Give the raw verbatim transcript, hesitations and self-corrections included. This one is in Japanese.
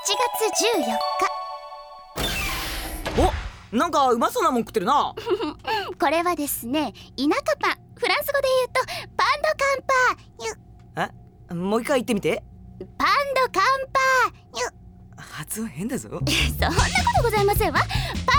ちがつじゅうよっお、なんかうまそうなもん食ってるな。 かこれはですね、田舎パン。フランス語で言うとパンドカンパー。 え、もう一回言ってみて。 パンドカンパー。 発音変だぞ。 そんなことございませんわ。パ